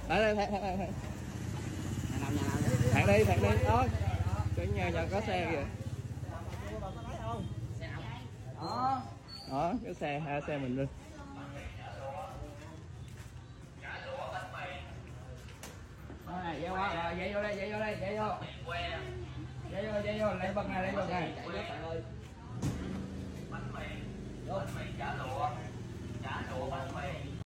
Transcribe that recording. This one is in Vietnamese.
đây thằng đi đó, cái nhà có xe kìa. Đó cái xe, hai xe mình đi. Đó này, dây qua rồi, dây vô đây, dây vô, lấy bật này,